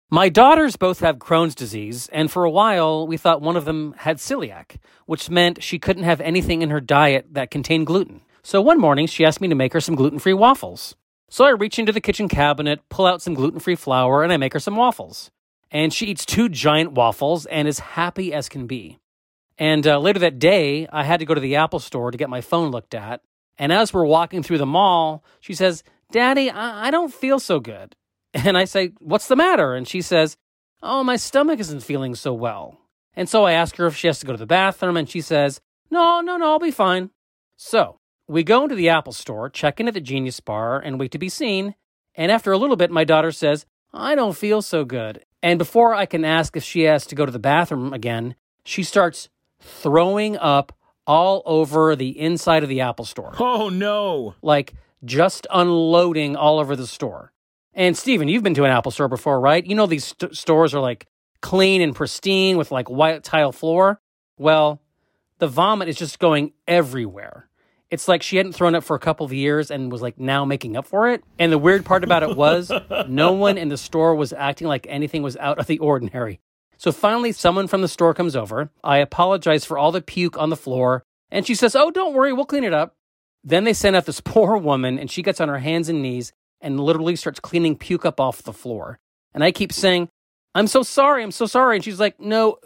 My daughters both have Crohn's disease, and for a while we thought one of them had celiac, which meant she couldn't have anything in her diet that contained gluten. So one morning she asked me to make her some gluten-free waffles. So I reach into the kitchen cabinet, pull out some gluten-free flour, and I make her some waffles. And she eats 2 giant waffles and is happy as can be. And later that day, I had to go to the Apple store to get my phone looked at. And as we're walking through the mall, she says, "Daddy, I don't feel so good." And I say, "What's the matter?" And she says, "Oh, my stomach isn't feeling so well." And so I ask her if she has to go to the bathroom, and she says, No, I'll be fine." So we go into the Apple store, check in at the Genius Bar, and wait to be seen. And after a little bit, my daughter says, "I don't feel so good." And before I can ask if she has to go to the bathroom again, she starts throwing up all over the inside of the Apple store. Oh, no. Like, just unloading all over the store. And Steven, you've been to an Apple store before, right? You know these stores are like clean and pristine with like white tile floor. Well, the vomit is just going everywhere. It's like she hadn't thrown up for a couple of years and was like now making up for it. And the weird part about it was no one in the store was acting like anything was out of the ordinary. So finally, someone from the store comes over. I apologize for all the puke on the floor. And she says, "Oh, don't worry, we'll clean it up." Then they send out this poor woman, and she gets on her hands and knees and literally starts cleaning puke up off the floor. And I keep saying, I'm so sorry. And she's like, "No,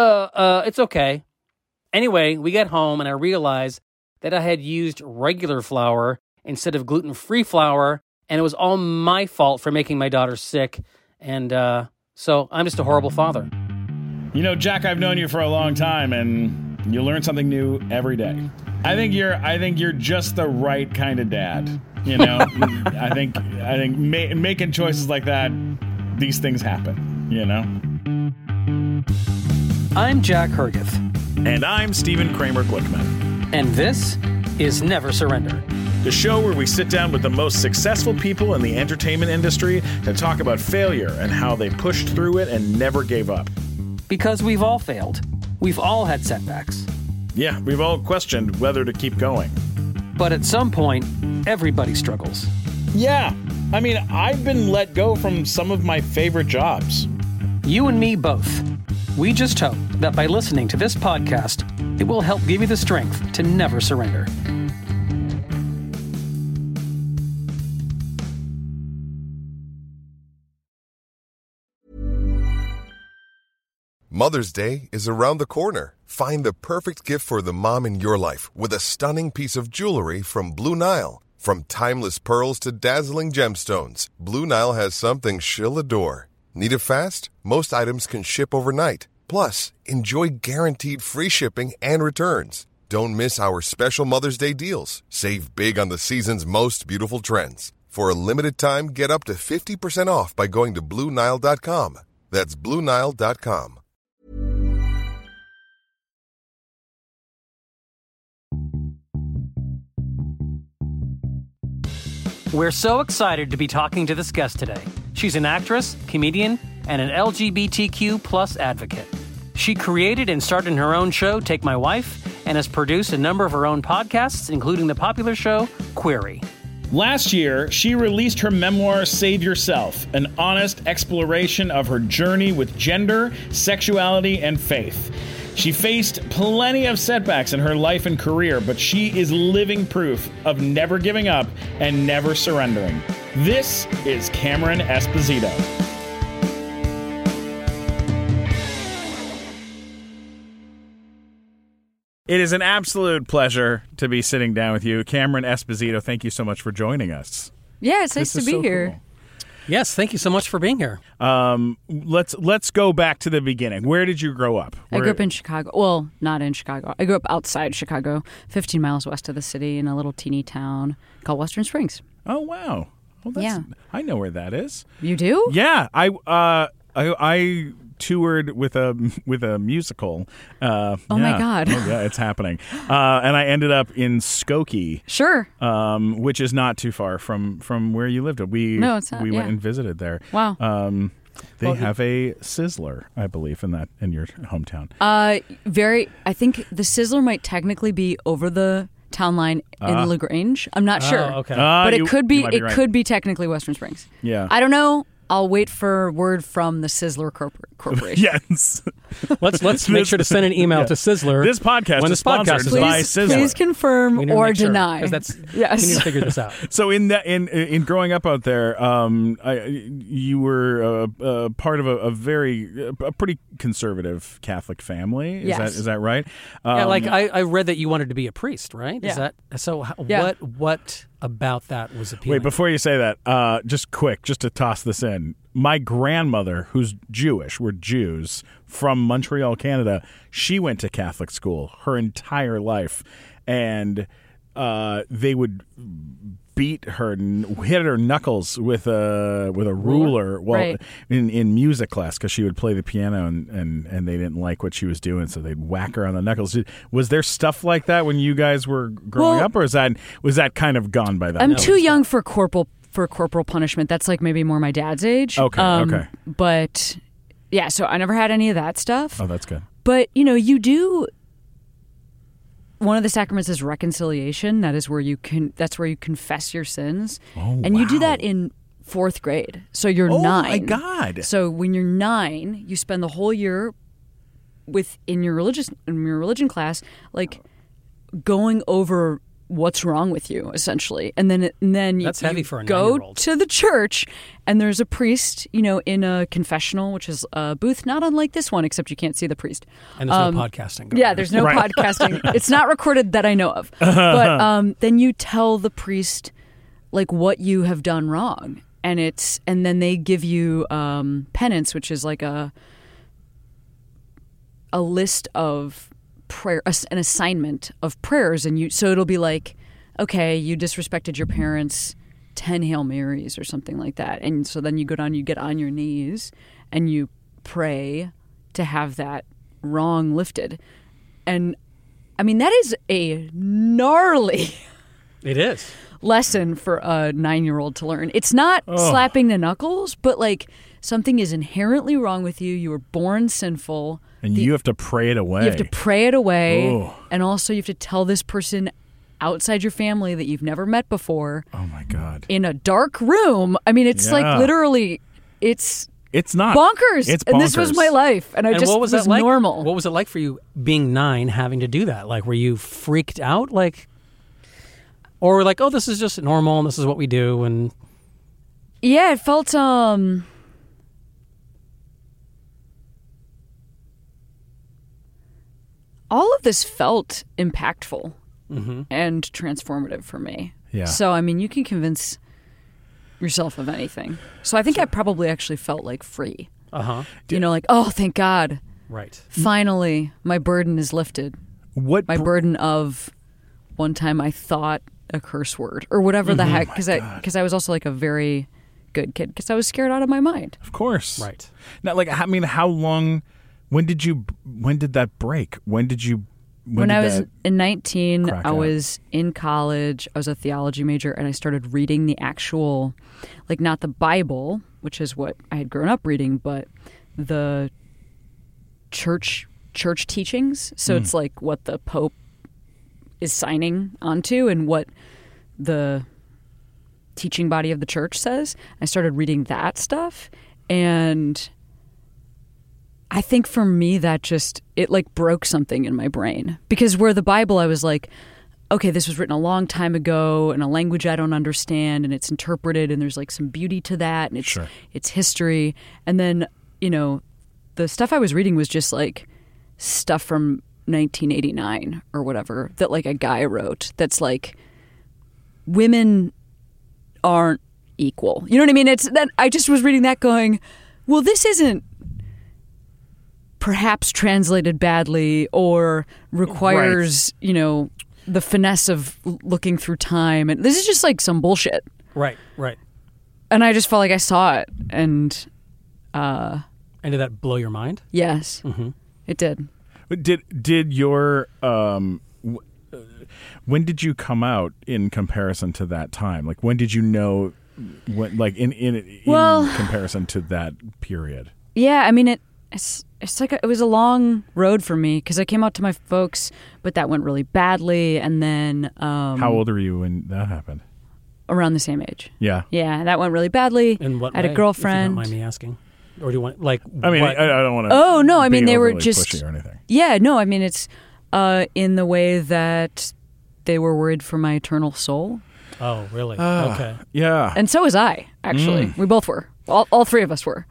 it's okay." Anyway, we get home, and I realize that I had used regular flour instead of gluten-free flour, and it was all my fault for making my daughter sick. And so I'm just a horrible father. You know, Jack, I've known you for a long time, and you learn something new every day. I think you're just the right kind of dad. You know, I think making choices like that, these things happen. You know. I'm Jack Hergith. And I'm Stephen Kramer Glickman. And this is Never Surrender, The show where we sit down with the most successful people in the entertainment industry to talk about failure and how they pushed through it and never gave up. Because we've all failed. We've all had setbacks. Yeah, we've all questioned whether to keep going. But at some point, everybody struggles. Yeah, I mean, I've been let go from some of my favorite jobs. You and me both. We just hope that by listening to this podcast, it will help give you the strength to never surrender. Mother's Day is around the corner. Find the perfect gift for the mom in your life with a stunning piece of jewelry from Blue Nile. From timeless pearls to dazzling gemstones, Blue Nile has something she'll adore. Need it fast? Most items can ship overnight. Plus, enjoy guaranteed free shipping and returns. Don't miss our special Mother's Day deals. Save big on the season's most beautiful trends. For a limited time, get up to 50% off by going to BlueNile.com. That's BlueNile.com. We're so excited to be talking to this guest today. She's an actress, comedian, and an LGBTQ plus advocate. She created and starred in her own show, Take My Wife, and has produced a number of her own podcasts, including the popular show, Query. Last year, she released her memoir, Save Yourself, an honest exploration of her journey with gender, sexuality, and faith. She faced plenty of setbacks in her life and career, but she is living proof of never giving up and never surrendering. This is Cameron Esposito. It is an absolute pleasure to be sitting down with you. Cameron Esposito, thank you so much for joining us. Yeah, it's nice to be here. Cool. Yes, thank you so much for being here. Let's go back to the beginning. Where did you grow up? I grew up in Chicago. Well, not in Chicago. I grew up outside Chicago, 15 miles west of the city in a little teeny town called Western Springs. Oh, wow. Well, Yeah. I know where that is. You do? Yeah, I toured with a musical. Oh my God. Oh, yeah, it's happening. And I ended up in Skokie. Sure. Which is not too far from where you lived. No, it's not. We went Yeah. and visited there. Wow. They have a Sizzler, I believe, in your hometown. I think the Sizzler might technically be over the town line in LaGrange. I'm not sure. Okay. But you it could be might be right. could be technically Western Springs. Yeah. I don't know. I'll wait for word from the Sizzler Corporation. Yes. Let's make sure to send an email to Sizzler. This podcast when is this podcast sponsored is by on. Sizzler. Please confirm We need to or make sure, deny. 'cause that's Yes. we need to figure this out. So in growing up out there, you were part of a pretty conservative Catholic family. Yes. Is that right? Yeah, like I read that you wanted to be a priest, right? Is Yeah. that so? Yeah. What about that was appealing? Wait, before you say that, just to toss this in. My grandmother, who's Jewish, we're Jews, from Montreal, Canada, she went to Catholic school her entire life. And they would beat her, hit her knuckles with a ruler Right. in music class because she would play the piano and they didn't like what she was doing, so they'd whack her on the knuckles. Was there stuff like that when you guys were growing up, or was that kind of gone by then? I'm too young for corporal punishment. That's like maybe more my dad's age. Okay. But yeah, so I never had any of that stuff. Oh, that's good. But you do. One of the sacraments is reconciliation. That's where you confess your sins, and you do that in 4th grade. So you're 9. Oh my God! So when you're 9, you spend the whole year in your religion class, like going over what's wrong with you, essentially, and then That's heavy for a go 9-year-old. to the church, and there's a priest, in a confessional, which is a booth not unlike this one, except you can't see the priest. And there's no podcasting going Yeah, on. there's no Right. podcasting. It's not recorded that I know of. But then you tell the priest like what you have done wrong, and then they give you penance, which is like a list of prayer, an assignment of prayers, and so it'll be like, okay, you disrespected your parents, 10 Hail Marys or something like that, and so then you go down, you get on your knees, and you pray to have that wrong lifted. And I mean, that is a gnarly It is. lesson for a 9-year-old to learn. It's not slapping the knuckles, but like something is inherently wrong with you. You were born sinful. And you have to pray it away. You have to pray it away. Oh. And also you have to tell this person outside your family that you've never met before Oh my God! in a dark room. I mean, it's like Yeah. literally, it's not bonkers. It's And this was bonkers. my life. And I And just what was that like? normal. What was it like for you being 9, having to do that? Like, were you freaked out? Like, or like, oh, this is just normal and this is what we do? And Yeah, it felt all of this felt impactful and transformative for me. Yeah. So I mean, you can convince yourself of anything. So I think I probably actually felt like free. Like, oh, thank God. right. Finally, my burden is lifted. What My burden of one time I thought a curse word or whatever the heck, because I was also like a very good kid because I was scared out of my mind. Of course. Right. Now, like, I mean, how long? When did that break? When I did was that in 19, crack I out? was in college. I was a theology major, and I started reading the actual, like, not the Bible, which is what I had grown up reading, but the church teachings. So it's like what the Pope is signing onto and what the teaching body of the church says. I started reading that stuff, and I think for me that it like broke something in my brain, because where the Bible I was like, okay, this was written a long time ago in a language I don't understand, and it's interpreted, and there's like some beauty to that, and it's history. And then, the stuff I was reading was just like stuff from 1989 or whatever that like a guy wrote that's like, women aren't equal. You know what I mean? It's that I just was reading that going, well, this isn't perhaps translated badly or requires, the finesse of looking through time. And this is just like some bullshit. Right. Right. And I just felt like I saw it. And And did that blow your mind? yes, it did. Did your when did you come out in comparison to that time? Like, when did you know? When, like in comparison to that period? Yeah, I mean it's like it was a long road for me because I came out to my folks, but that went really badly. And then How old were you when that happened? around the same age. Yeah. Yeah, that went really badly. In what I had way, a girlfriend. If you don't mind me asking. Or do you want, like... I mean, what- I don't want to. Oh, no, I mean, they were just... pushy or anything. Yeah, no, I mean, it's in the way that they were worried for my eternal soul. Oh, really? Okay. Yeah. And so was I, actually. We both were. All three of us were.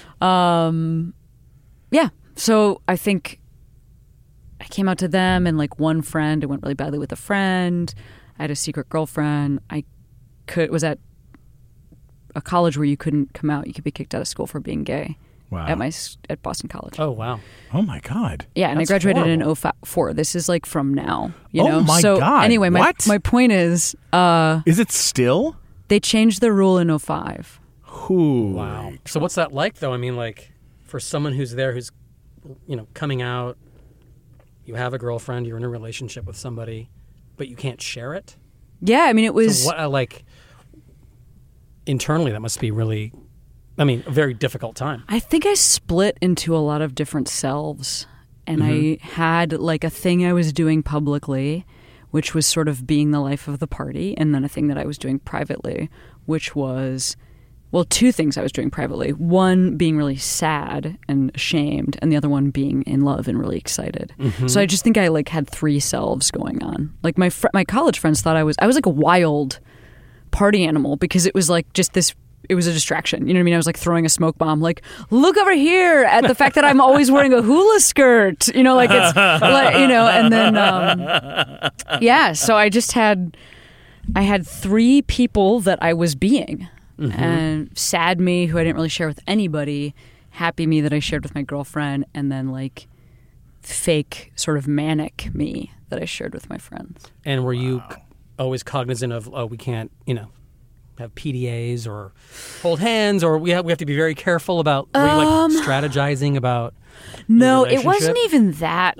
Yeah, so I think I came out to them and like one friend, it went really badly with a friend. I had a secret girlfriend. Was at a college where you couldn't come out. You could be kicked out of school for being gay. Wow. At Boston College. Oh, wow. Oh my God. Yeah, and That's I graduated horrible. in 2004. This is like from now. You Oh know? my so God. Anyway, my point is, Is it still? they changed the rule in 2005. Ooh. Wow. So what's that like, though? I mean, like, for someone who's there, who's, coming out, you have a girlfriend, you're in a relationship with somebody, but you can't share it? Yeah, I mean, it was. So what, internally, that must be really, a very difficult time. I think I split into a lot of different selves. And I had like a thing I was doing publicly, which was sort of being the life of the party. And then a thing that I was doing privately, which was, two things I was doing privately. One being really sad and ashamed, and the other one being in love and really excited. So I just think I like had three selves going on. Like my college friends thought I was like a wild party animal because it was like just this. It was a distraction. You know what I mean? I was like throwing a smoke bomb, like, look over here at the fact that I'm always wearing a hula skirt, like it's, and then, yeah. So I had three people that I was being, and sad me, who I didn't really share with anybody, happy me that I shared with my girlfriend, and then like fake sort of manic me that I shared with my friends. And were you always cognizant of, we can't, have PDAs or hold hands, or we have to be very careful about were you like strategizing about No, your it wasn't relationship? even that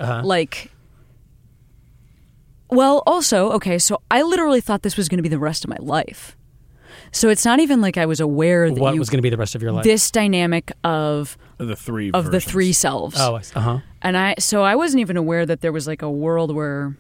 also, okay, so I literally thought this was going to be the rest of my life. So it's not even like I was aware that what was going to be the rest of your life. This dynamic of The three the versions. three selves. Oh, And I wasn't even aware that there was like a world where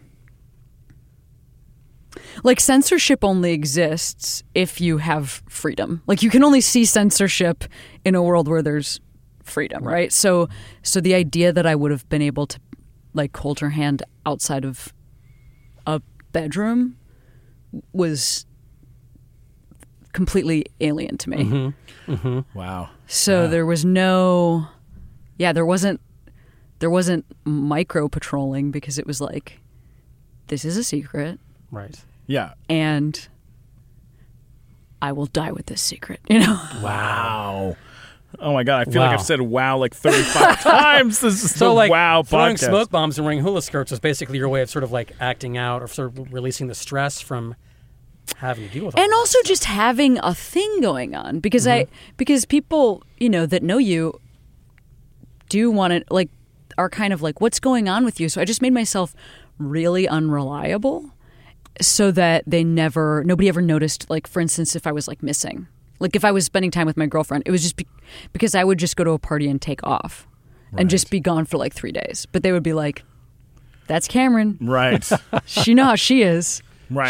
like censorship only exists if you have freedom. Like you can only see censorship in a world where there's freedom, right? So the idea that I would have been able to like hold her hand outside of a bedroom was completely alien to me. Wow. So there was no, there wasn't micro patrolling because it was like, this is a secret. right. Yeah. And I will die with this secret, you know? Wow. Oh my God. I feel Wow. like I've said wow like 35 times. This is So the like wow throwing podcast. smoke bombs and wearing hula skirts was basically your way of sort of like acting out or sort of releasing the stress from having to deal with all And that also stuff. just having a thing going on because because people, that know you do want to like are kind of like, what's going on with you? So I just made myself really unreliable so that nobody ever noticed, like, for instance, if I was like missing, like if I was spending time with my girlfriend, it was just because I would just go to a party and take off and just be gone for like 3 days. But they would be like, that's Cameron. Right. She know how she is. Right.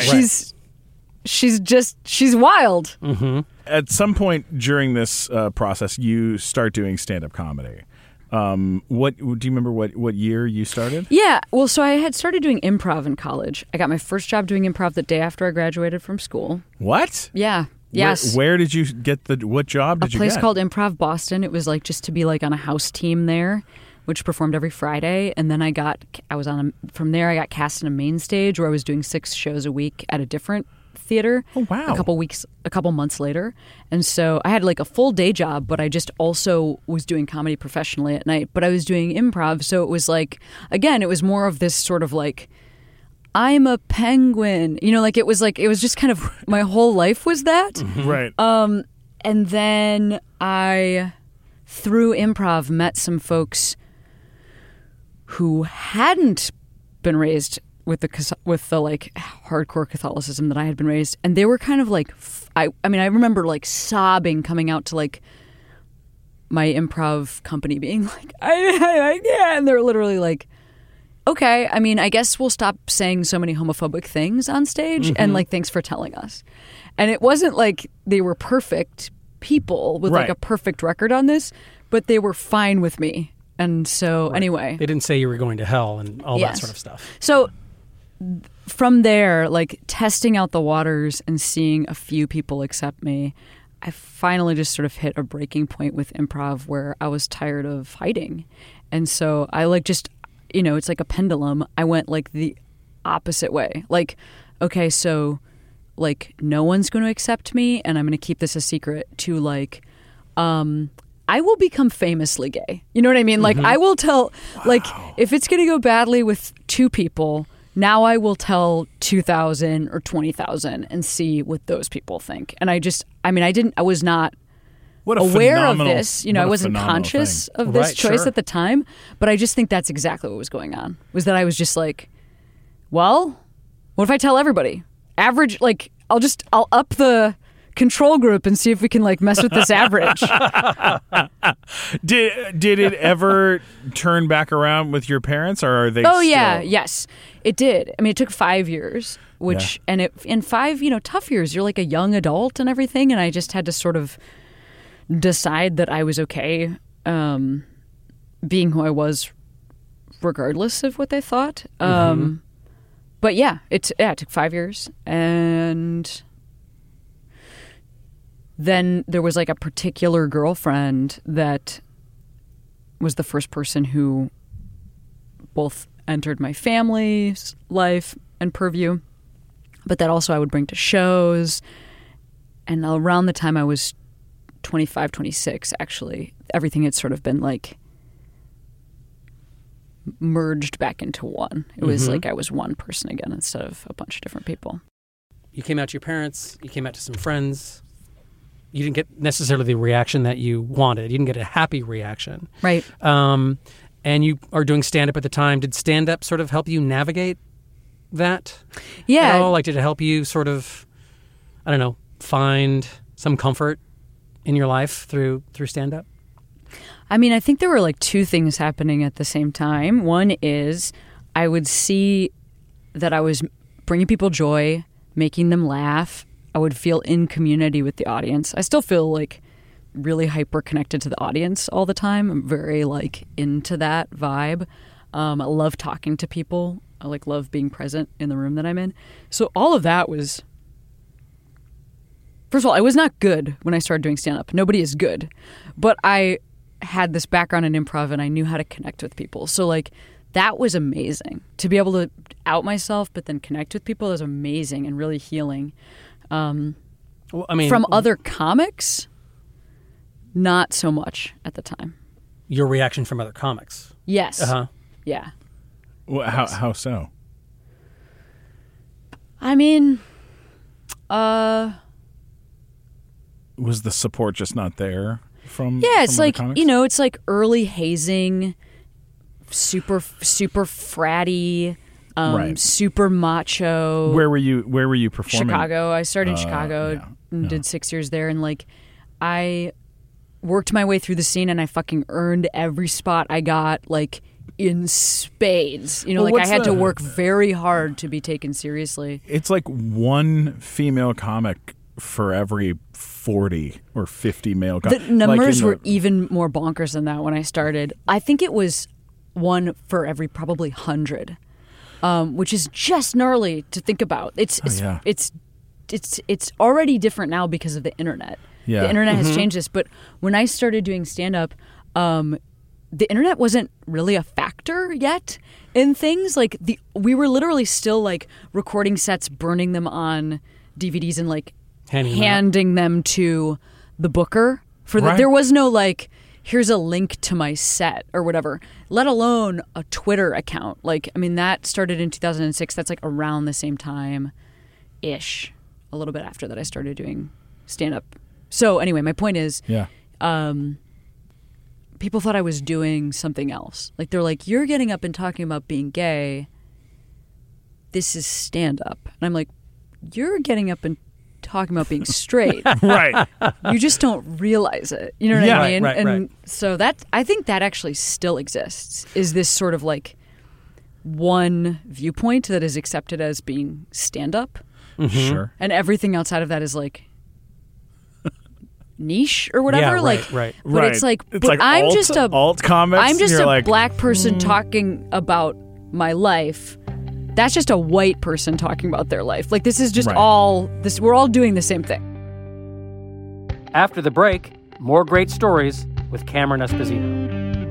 She's wild. At some point during this process, you start doing stand-up comedy. What do you remember? What year you started? Yeah, well, so I had started doing improv in college. I got my first job doing improv the day after I graduated from school. What? Yeah, yes. Where did you get what job did A you place get? called Improv Boston. It was like just to be like on a house team there, which performed every Friday. And then from there I got cast in a main stage where I was doing 6 shows a week at a different theater. Oh, wow. A couple months later. And so I had like a full day job, but I just also was doing comedy professionally at night, but I was doing improv. So it was like, again, it was more of this sort of like, I'm a penguin, like it was just kind of, my whole life was that. Right. And then I, through improv, met some folks who hadn't been raised with the like hardcore Catholicism that I had been raised, and they were kind of like, I remember like sobbing coming out to like my improv company, being like, I and they're literally like, okay, I mean, I guess we'll stop saying so many homophobic things on stage and like, thanks for telling us. And it wasn't like they were perfect people with like Right. a perfect record on this, but they were fine with me. And so anyway, They didn't say you were going to hell and all that Yes. sort of stuff. so from there, like testing out the waters and seeing a few people accept me, I finally just sort of hit a breaking point with improv where I was tired of hiding. And so I like just, you know, it's like a pendulum. I went like the opposite way. Like, okay, so like no one's going to accept me and I'm going to keep this a secret, to like, I will become famously gay. You know what I mean? Like I will tell, like if it's going to go badly with 2 people, now I will tell 2,000 or 20,000 and see what those people think. And I was not What a aware of phenomenal- this. You know, what I a wasn't phenomenal conscious thing. of this Right, choice sure. at the time. But I just think that's exactly what was going on. Was that I was just like, well, what if I tell everybody? Average, like, I'll up the control group and see if we can like mess with this average. Did it ever turn back around with your parents, or are they? Oh yeah, still- yes, it did. I mean, it took 5 years, which and it in 5, you know, tough years. You're like a young adult and everything, and I just had to sort of decide that I was okay being who I was, regardless of what they thought. But yeah, it took 5 years, and then there was like a particular girlfriend that was the first person who both entered my family's life and purview, but that also I would bring to shows. And around the time I was 25, 26, actually, everything had sort of been like merged back into one. It was like I was one person again instead of a bunch of different people. You came out to your parents, you came out to some friends. You didn't get necessarily the reaction that you wanted. You didn't get a happy reaction. Right. And you are doing stand-up at the time. Did stand-up sort of help you navigate that? Yeah. At all? Like, did it help you sort of, I don't know, find some comfort in your life through stand-up? I mean, I think there were like 2 things happening at the same time. One is I would see that I was bringing people joy, making them laugh. I would feel in community with the audience. I still feel like really hyper connected to the audience all the time. I'm very like into that vibe. I love talking to people. I like love being present in the room that I'm in. So all of that was, first of all, I was not good when I started doing stand-up. Nobody is good. But I had this background in improv and I knew how to connect with people. So like that was amazing. To be able to out myself but then connect with people is amazing and really healing. Well, I mean, From other comics, not so much at the time. your reaction from other comics. Yes. Uh-huh. Yeah. Well, how so? I mean, Was the support just not there from? yeah, it's from other like, comics? you know, it's like early hazing, super fratty, Right. super macho. Where were you performing? Chicago. I started in Chicago yeah, and did 6 years there, and like I worked my way through the scene and I fucking earned every spot I got like in spades. You know, Well, like I what's had to the- work very hard to be taken seriously. It's like one female comic for every 40 or 50 male The comics. numbers were even more bonkers than that when I started. I think it was one for every probably 100. Which is just gnarly to think about. It's yeah. it's already different now because of the internet. Yeah. The internet has changed this. But when I started doing stand up, the internet wasn't really a factor yet in things. Like we were literally still like recording sets, burning them on DVDs, and like handing them to the booker for the. Right. There was no like, here's a link to my set or whatever, let alone a Twitter account. Like, I mean, that started in 2006. That's like around the same time-ish, a little bit after that I started doing stand-up. So anyway, my point is, Yeah. people thought I was doing something else. Like, they're like, you're getting up and talking about being gay. This is stand-up. And I'm like, you're getting up and talking about being straight. Right. You just don't realize it. You know what Yeah. I mean? Right, and right. so I think that actually still exists, is this sort of like one viewpoint that is accepted as being stand-up. Sure. And everything outside of that is like niche or whatever. Yeah, right. But it's like, It's but like I'm alt- just a alt comics, I'm just and a you're like, black person talking about my life. That's just a white person talking about their life. Like this is just Right. all this. We're all doing the same thing. After the break, more great stories with Cameron Esposito.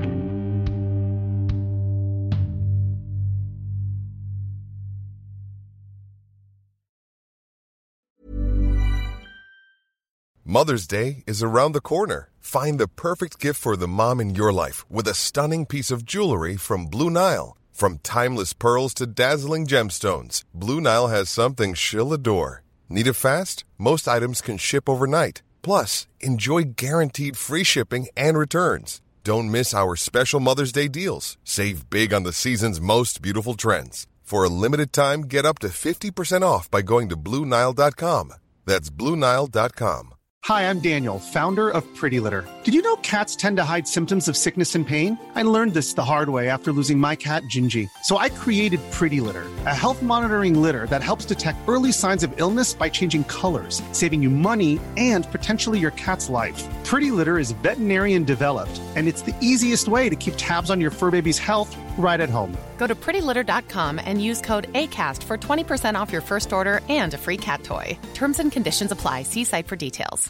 Mother's Day is around the corner. Find the perfect gift for the mom in your life with a stunning piece of jewelry from Blue Nile. From timeless pearls to dazzling gemstones, Blue Nile has something she'll adore. Need it fast? Most items can ship overnight. Plus, enjoy guaranteed free shipping and returns. Don't miss our special Mother's Day deals. Save big on the season's most beautiful trends. For a limited time, get up to 50% off by going to BlueNile.com. That's BlueNile.com. Hi, I'm Daniel, founder of Pretty Litter. Did you know cats tend to hide symptoms of sickness and pain? I learned this the hard way after losing my cat, Gingy. So I created Pretty Litter, a health monitoring litter that helps detect early signs of illness by changing colors, saving you money and potentially your cat's life. Pretty Litter is veterinarian developed, and it's the easiest way to keep tabs on your fur baby's health right at home. Go to prettylitter.com and use code ACAST for 20% off your first order and a free cat toy. Terms and conditions apply. See site for details.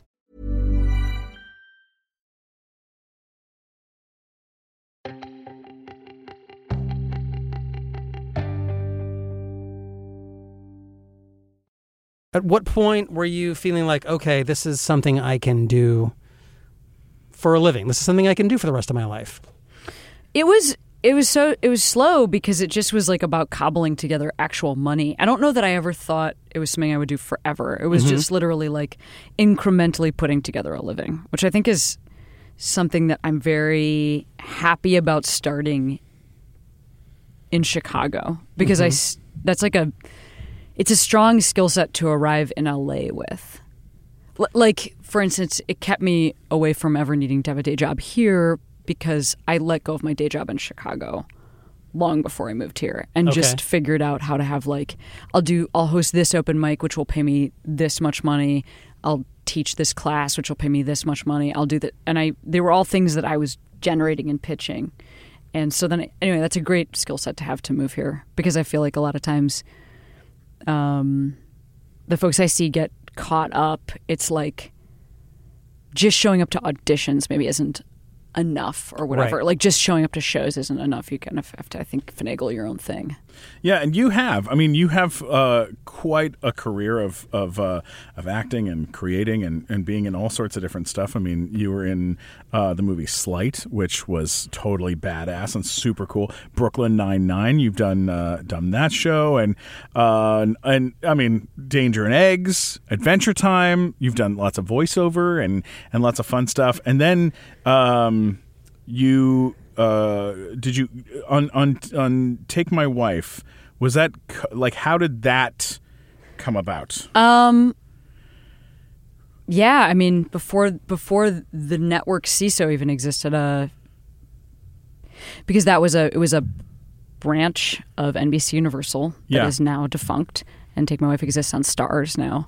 At what point were you feeling like, okay, this is something I can do for a living? This is something I can do for the rest of my life. It was slow because it just was like about cobbling together actual money. I don't know that I ever thought it was something I would do forever. It was just literally like incrementally putting together a living, which I think is something that I'm very happy about starting in Chicago because that's like it's a strong skill set to arrive in LA with. Like, for instance, it kept me away from ever needing to have a day job here because I let go of my day job in Chicago long before I moved here and just figured out how to have like, I'll host this open mic, which will pay me this much money. I'll teach this class, which will pay me this much money. I'll do that. And they were all things that I was generating and pitching. And so then, anyway, that's a great skill set to have to move here because I feel like a lot of times the folks I see get caught up. It's like just showing up to auditions maybe isn't enough or whatever. Right. Like just showing up to shows isn't enough. You kind of have to, I think, finagle your own thing. Yeah, and you have. I mean, you have quite a career of acting and creating and being in all sorts of different stuff. I mean, you were in the movie Slight, which was totally badass and super cool. Brooklyn Nine-Nine, you've done that show, and I mean, Danger and Eggs, Adventure Time. You've done lots of voiceover and lots of fun stuff, and then you. Did you on Take My Wife? Was that like how did that come about? Yeah, I mean before the network CISO even existed, because it was a branch of NBC Universal that is now defunct, and Take My Wife exists on Starz now.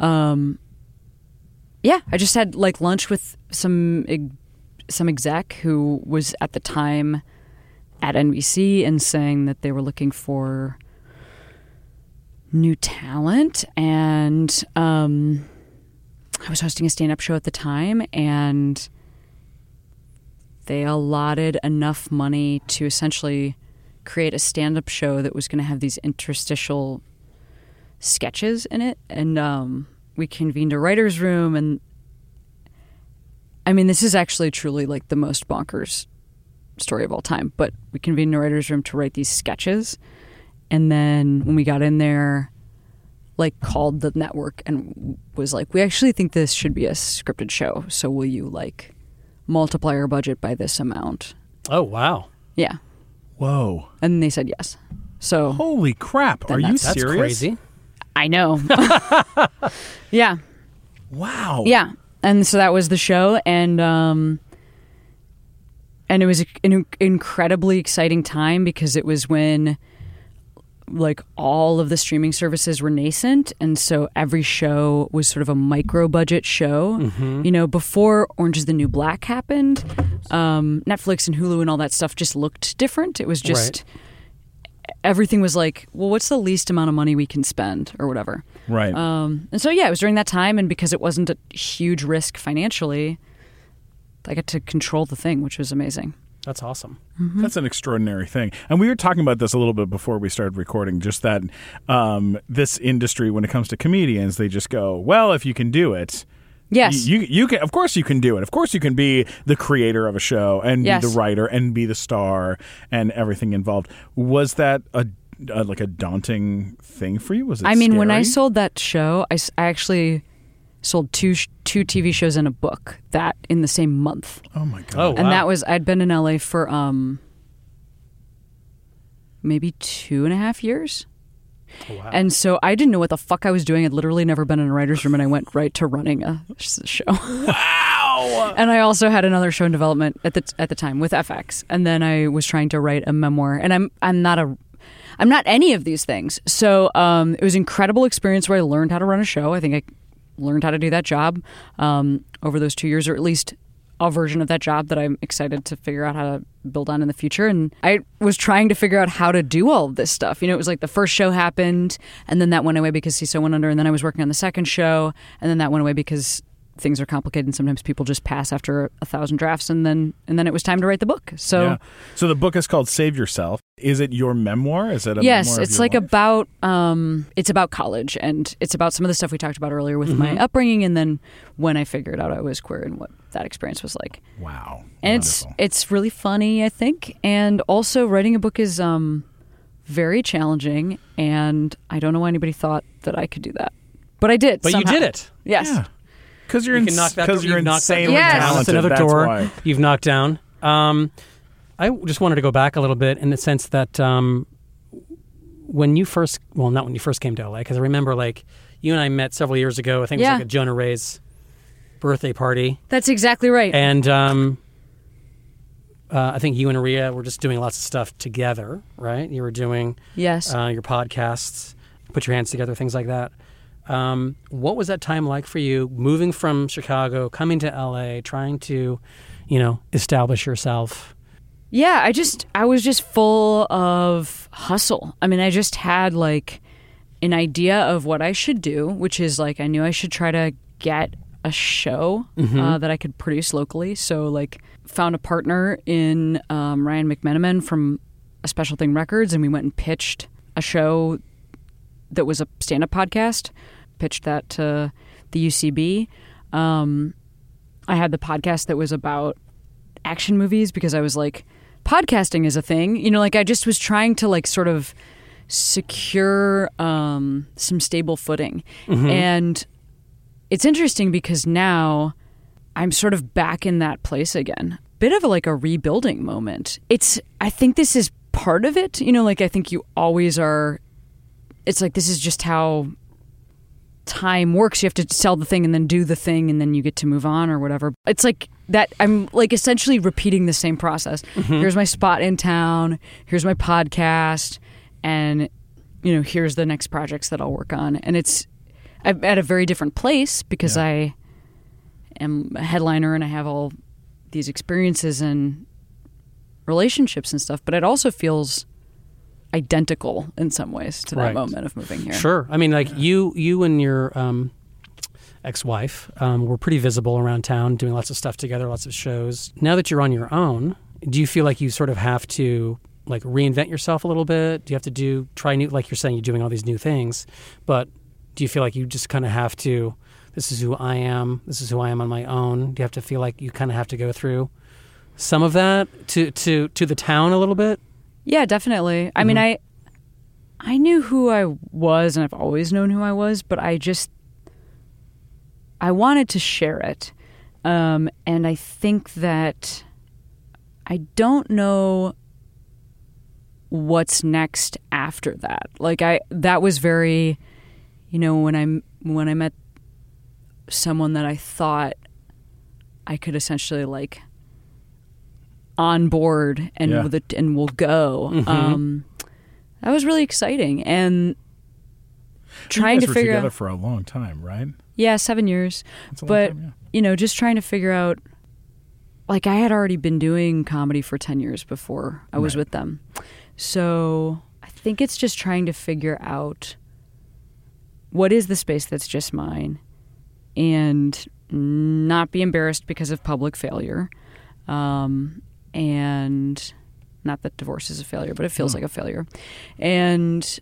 Yeah, I just had like lunch with some exec who was at the time at NBC and saying that they were looking for new talent, and I was hosting a stand-up show at the time, and they allotted enough money to essentially create a stand-up show that was going to have these interstitial sketches in it, and we convened a writer's room, and I mean, this is actually truly like the most bonkers story of all time, but we convened in a writer's room to write these sketches. And then when we got in there, like called the network and was like, we actually think this should be a scripted show. So will you like multiply our budget by this amount? Oh, wow. Yeah. Whoa. And they said yes. So holy crap. Are you That's serious? crazy. I know. Yeah. Wow. Yeah. And so that was the show, and it was an incredibly exciting time because it was when like all of the streaming services were nascent, and so every show was sort of a micro budget show. You know, before Orange is the New Black happened, Netflix and Hulu and all that stuff just looked different. It was just everything was like, well, what's the least amount of money we can spend or whatever. Right. And so yeah, it was during that time, and because it wasn't a huge risk financially, I got to control the thing, which was amazing. That's awesome. That's an extraordinary thing. And we were talking about this a little bit before we started recording, just that this industry, when it comes to comedians, they just go, well, if you can do it, Yes. you can. Of course you can do it. Of course you can be the creator of a show and be the writer and be the star and everything involved. Was that like a daunting thing for you? Was it I mean, scary? when I sold that show, I actually sold two TV shows and a book that in the same month. Oh my God. Oh, wow. And that was, I'd been in LA for maybe 2.5 years. Oh, wow. And so I didn't know what the fuck I was doing. I'd literally never been in a writer's room, and I went right to running a show. Wow. And I also had another show in development at the time with FX. And then I was trying to write a memoir, and I'm not any of these things. So it was an incredible experience where I learned how to run a show. I think I learned how to do that job over those 2 years, or at least a version of that job that I'm excited to figure out how to build on in the future. And I was trying to figure out how to do all of this stuff. You know, it was like the first show happened, and then that went away because CISO went under, and then I was working on the second show, and then that went away because things are complicated and sometimes people just pass after 1,000 drafts, and then it was time to write the book. So So the book is called Save Yourself. Is it your memoir? Is it a yes, memoir of it's your like life? about it's about college, and it's about some of the stuff we talked about earlier with my upbringing, and then when I figured out I was queer and what that experience was like. Wow. And Wonderful. it's really funny, I think, and also writing a book is very challenging, and I don't know why anybody thought that I could do that, but I did. But somehow. you did it. Yes. Yeah. Because you're, You can knock that door. you're You've knocked that insanely door Yes. down. talented. That's another That's door why. you've knocked down. I just wanted to go back a little bit in the sense that when you first, well, not when you first came to LA, because I remember like you and I met several years ago. I think it was Yeah. like a Jonah Ray's birthday party. That's exactly right. And I think you and Aria were just doing lots of stuff together, right? You were doing Yes. your podcasts, put your hands together, things like that. What was that time like for you, moving from Chicago, coming to LA, trying to, establish yourself? Yeah, I was just full of hustle. I mean, I just had like an idea of what I should do, which is like I knew I should try to get a show that I could produce locally. So like found a partner in Ryan McMenamin from A Special Thing Records, and we went and pitched a show that was a stand-up podcast, pitched that to the UCB. I had the podcast that was about action movies because I was like, podcasting is a thing. Like I just was trying to like sort of secure some stable footing. And it's interesting because now I'm sort of back in that place again. Bit of like a rebuilding moment. I think this is part of it. Like I think you always are. It's like this is just how time works. You have to sell the thing and then do the thing and then you get to move on or whatever. It's like that. I'm like essentially repeating the same process. Here's my spot in town. Here's my podcast. And, here's the next projects that I'll work on. And I'm at a very different place because I am a headliner and I have all these experiences and relationships and stuff. But it also feels identical in some ways to that Right. moment of moving here. Sure. I mean, like you and your ex-wife were pretty visible around town, doing lots of stuff together, lots of shows. Now that you're on your own, do you feel like you sort of have to like reinvent yourself a little bit? Do you have to try new, like you're saying, you're doing all these new things, but do you feel like you just kind of have to, this is who I am, this is who I am on my own? Do you have to feel like you kind of have to go through some of that to the town a little bit? Yeah, definitely. I mean, I knew who I was, and I've always known who I was, but I wanted to share it. And I think that I don't know what's next after that. Like that was very, when I met someone that I thought I could essentially like on board and and we'll go. that was really exciting. And trying you to guys were figure together out, for a long time, right? yeah, 7 years. That's a long But, time, yeah. just trying to figure out, like, I had already been doing comedy for 10 years before I was with them. So I think it's just trying to figure out what is the space that's just mine and not be embarrassed because of public failure. And not that divorce is a failure, but it feels like a failure. And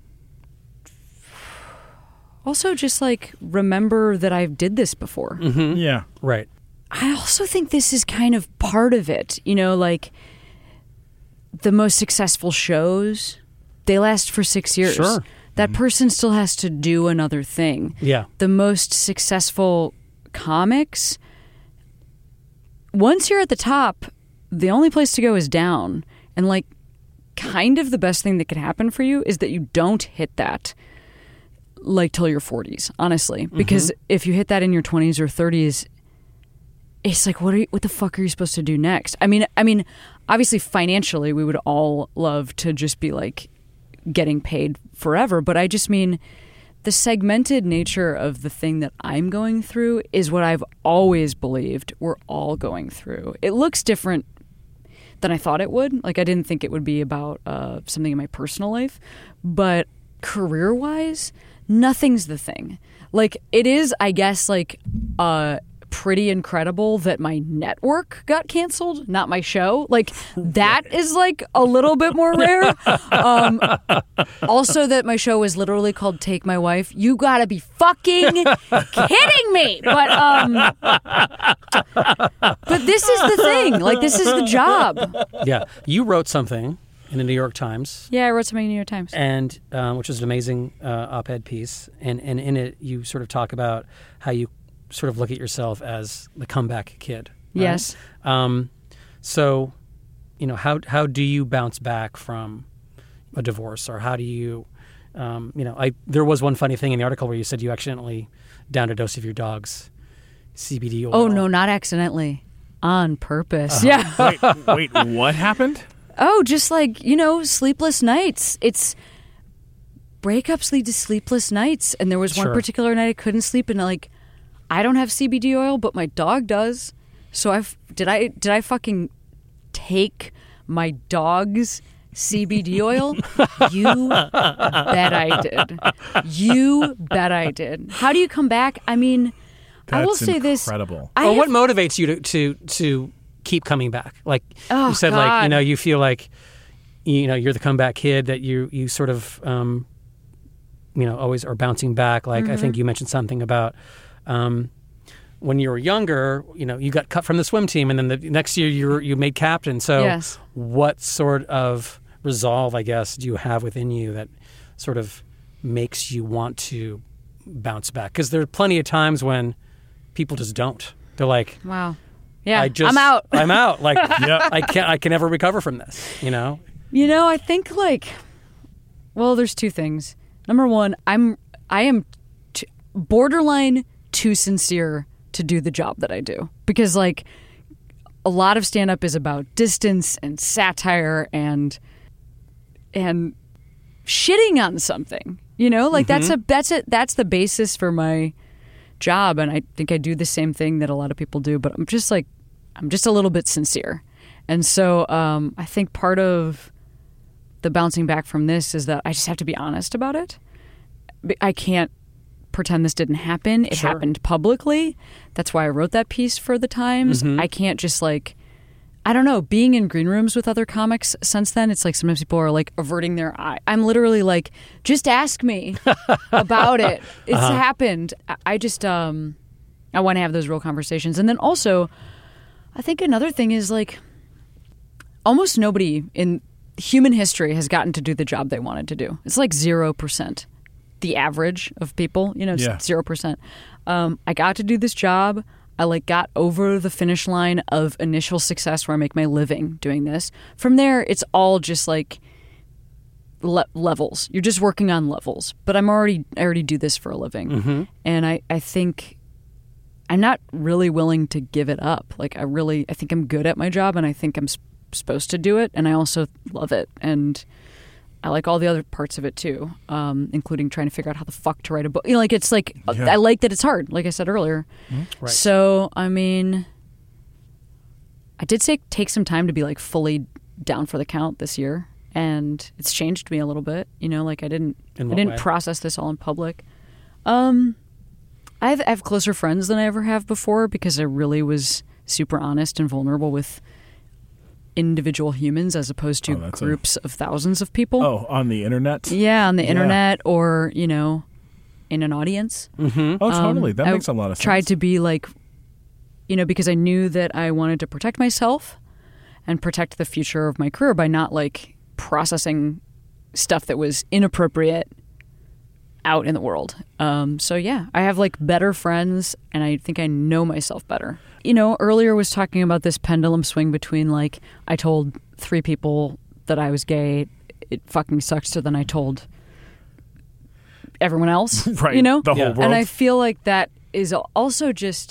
also just like remember that I did this before. Yeah. Right. I also think this is kind of part of it. Like the most successful shows, they last for 6 years. Sure. That person still has to do another thing. Yeah. The most successful comics, once you're at the top, the only place to go is down. And like kind of the best thing that could happen for you is that you don't hit that like till your 40s, honestly. Because if you hit that in your 20s or 30s, it's like, what the fuck are you supposed to do next? I mean, obviously financially, we would all love to just be like getting paid forever. But I just mean the segmented nature of the thing that I'm going through is what I've always believed we're all going through. It looks different than I thought it would. Like I didn't think it would be about something in my personal life. But career-wise, nothing's the thing. Like it is, I guess, like pretty incredible that my network got canceled, not my show. Like that is like a little bit more rare. Also that my show was literally called Take My Wife. You gotta be fucking kidding me. But this is the thing. Like this is the job. Yeah. You wrote something in the New York Times. Yeah, I wrote something in the New York Times. And which was an amazing op-ed piece. And in it you sort of talk about how you sort of look at yourself as the comeback kid. Right? Yes. So, how do you bounce back from a divorce, or how do you, there was one funny thing in the article where you said you accidentally downed a dose of your dog's CBD oil. Oh no, not accidentally, on purpose. Yeah. Wait, what happened? Oh, just like sleepless nights. It's breakups lead to sleepless nights, and there was one particular night I couldn't sleep, and like. I don't have CBD oil, but my dog does. So did I fucking take my dog's CBD oil? You bet I did. You bet I did. How do you come back? I mean, I will say incredible. this. Well, what motivates you to keep coming back? Like you said, God. like you feel like you're the comeback kid, that you sort of always are bouncing back. Like I think you mentioned something about. When you were younger, you got cut from the swim team, and then the next year you made captain. So yes. What sort of resolve, I guess, do you have within you that sort of makes you want to bounce back? Because there are plenty of times when people just don't. They're like, wow. Yeah, I'm out. I'm out. Like, I can never recover from this, I think there's two things. Number one, I am borderline too sincere to do the job that I do, because like a lot of stand-up is about distance and satire and shitting on something, that's the basis for my job. And I think I do the same thing that a lot of people do, but I'm just a little bit sincere. And so I think part of the bouncing back from this is that I just have to be honest about it. I can't pretend this didn't happen. It happened publicly. That's why I wrote that piece for the Times. I can't just I don't know, being in green rooms with other comics since then, it's like sometimes people are like averting their eye. I'm literally like, just ask me about it. It's happened. I just, I want to have those real conversations. And then also, I think another thing is like, almost nobody in human history has gotten to do the job they wanted to do. It's like 0%. The average of people, it's 0%. I got to do this job. I got over the finish line of initial success where I make my living doing this. From there, it's all just like levels. You're just working on levels. But I already do this for a living. And I think I'm not really willing to give it up. I think I'm good at my job, and I think I'm supposed to do it, and I also love it. And I like all the other parts of it too, including trying to figure out how the fuck to write a book. You know, like it's like I like that it's hard, like I said earlier. Right. So I mean, I did take some time to be like fully down for the count this year, and it's changed me a little bit. You know, like I didn't process this all in public. I have closer friends than I ever have before because I really was super honest and vulnerable with individual humans as opposed to groups of thousands of people. Oh, on the internet? Yeah, on the internet or, you know, in an audience. Mm-hmm. Oh, totally. That makes a lot of sense. I tried to be like, you know, because I knew that I wanted to protect myself and protect the future of my career by not like processing stuff that was inappropriate out in the world. So yeah, I have like better friends and I think I know myself better. You know, earlier was talking about this pendulum swing between like I told 3 people that I was gay, it fucking sucks, so then I told everyone else, right, you know? The whole world. And I feel like that is also just,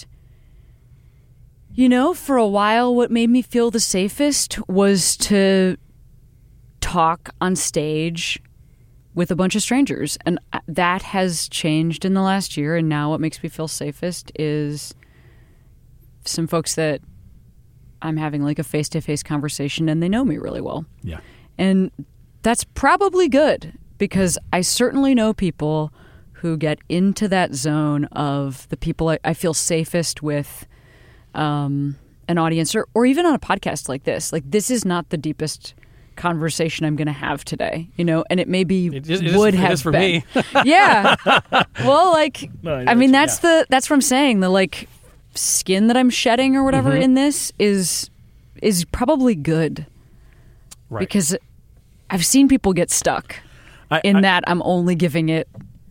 you know, for a while what made me feel the safest was to talk on stage with a bunch of strangers. And that has changed in the last year. And now what makes me feel safest is some folks that I'm having like a face-to-face conversation and they know me really well. Yeah. And that's probably good because I certainly know people who get into that zone of the people I feel safest with an audience or even on a podcast like this. Like this is not the deepest conversation I'm going to have today, you know, and it maybe would have for been. Me. Yeah. Well, like, No, I mean, that's what I'm saying. The like skin that I'm shedding or whatever in this is probably good. Right. Because I've seen people get stuck in that I'm only giving it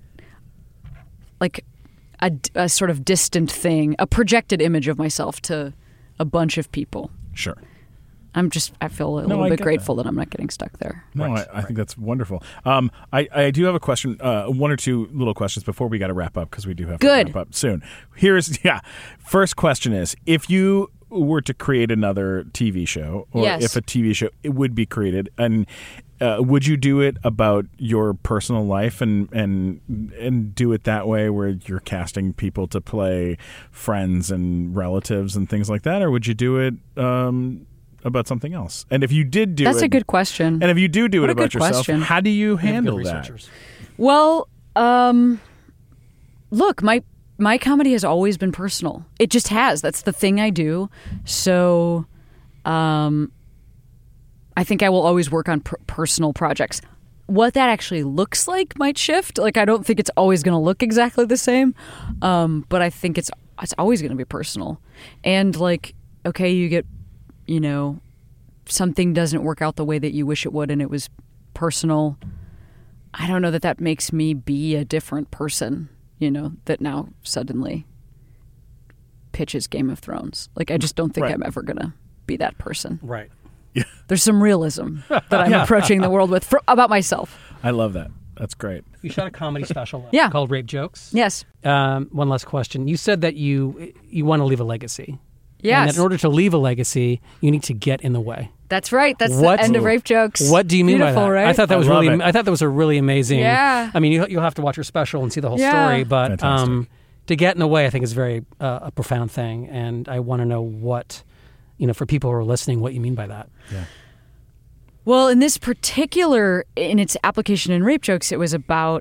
like a sort of distant thing, a projected image of myself to a bunch of people. Sure. I feel a little bit grateful that I'm not getting stuck there. No, Right. I think that's wonderful. I do have a question, 1 or 2 little questions before we got to wrap up because we do have to wrap up soon. First question is, if you were to create another TV show, or Yes. if a TV show it would be created, and would you do it about your personal life and do it that way where you're casting people to play friends and relatives and things like that, or would you do it about something else? And if you did do That's it, a good question. and if you do it What a about good yourself, question. how do you We have handle good that? researchers. Well, look, my comedy has always been personal. It just has. That's the thing I do. So I think I will always work on personal projects. What that actually looks like might shift. Like, I don't think it's always going to look exactly the same, but I think it's always going to be personal. And, like, okay, you get, you know, something doesn't work out the way that you wish it would and it was personal. I don't know that makes me be a different person, you know, that now suddenly pitches Game of Thrones. Like, I just don't think I'm ever going to be that person. Right. There's some realism that I'm approaching the world with about myself. I love that. That's great. You shot a comedy special Yeah. called Rape Jokes. Yes. One last question. You said that you want to leave a legacy. And Yes. that in order to leave a legacy, you need to get in the way. That's right. That's What- the end of Rape Jokes. What do you mean Beautiful, by that? right? I thought that was I love really. it. I thought that was a really amazing. Yeah. I mean, you'll have to watch your special and see the whole Yeah. story. But Fantastic. to get in the way, I think is very a profound thing, and I want to know what, you know, for people who are listening, what you mean by that. Yeah. Well, in this particular, in its application in Rape Jokes, it was about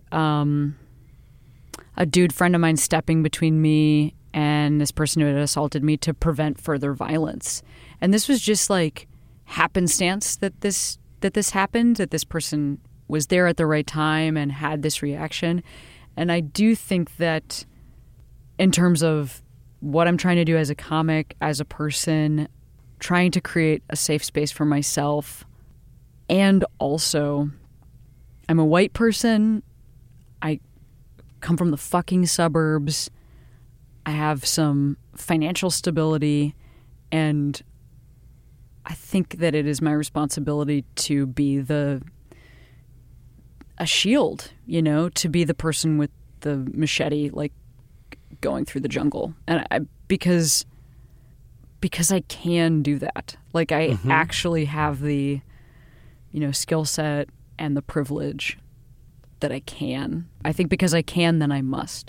a dude friend of mine stepping between me and this person who had assaulted me to prevent further violence. And this was just like happenstance that this happened, that this person was there at the right time and had this reaction. And I do think that in terms of what I'm trying to do as a comic, as a person, trying to create a safe space for myself, and also I'm a white person. I come from the fucking suburbs. I have some financial stability, and I think that it is my responsibility to be a shield, you know, to be the person with the machete, like going through the jungle. And because I can do that. Like I actually have the, you know, skill set and the privilege that I can. I think because I can, then I must.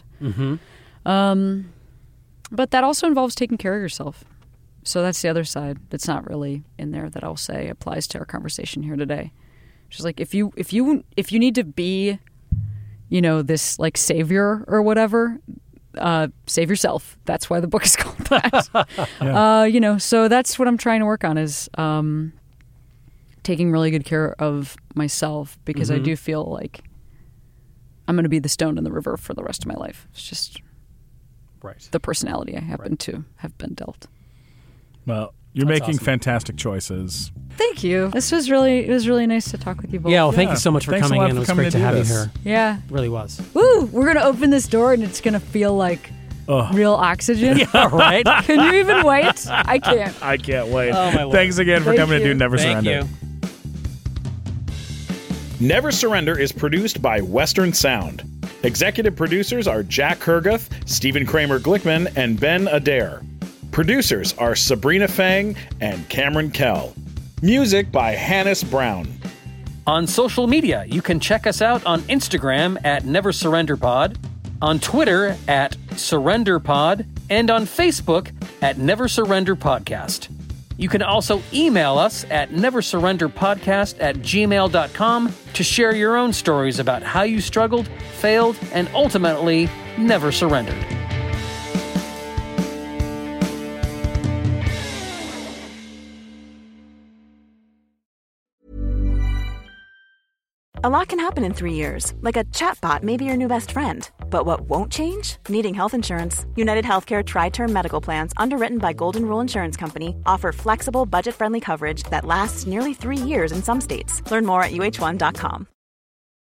But that also involves taking care of yourself. So that's the other side that's not really in there that I'll say applies to our conversation here today. Just like if you need to be, you know, this like savior or whatever, save yourself. That's why the book is called that. You know, so that's what I'm trying to work on is taking really good care of myself, because I do feel like I'm going to be the stone in the river for the rest of my life. It's just the personality I happen to have been dealt. Well, you're making fantastic choices. Thank you. It was really nice to talk with you both. Yeah, well, thank you so much for coming in. It was great to have you here. Yeah. It really was. Woo! We're going to open this door and it's going to feel like real oxygen. Yeah, right? Can you even wait? I can't. I can't wait. Oh, my Lord. Thanks again for coming to do Never Surrender. Thank you. Never Surrender is produced by Western Sound. Executive producers are Jack Herguth, Stephen Kramer Glickman, and Ben Adair. Producers are Sabrina Fang and Cameron Kell. Music by Hannes Brown. On social media, you can check us out on Instagram at Never Surrender Pod, on Twitter at Surrender Pod, and on Facebook at Never Surrender Podcast. You can also email us at neversurrenderpodcast@gmail.com to share your own stories about how you struggled, failed, and ultimately never surrendered. A lot can happen in 3 years, like a chatbot may be your new best friend. But what won't change? Needing health insurance. United Healthcare Tri-Term Medical Plans, underwritten by Golden Rule Insurance Company, offer flexible, budget-friendly coverage that lasts nearly 3 years in some states. Learn more at uh1.com.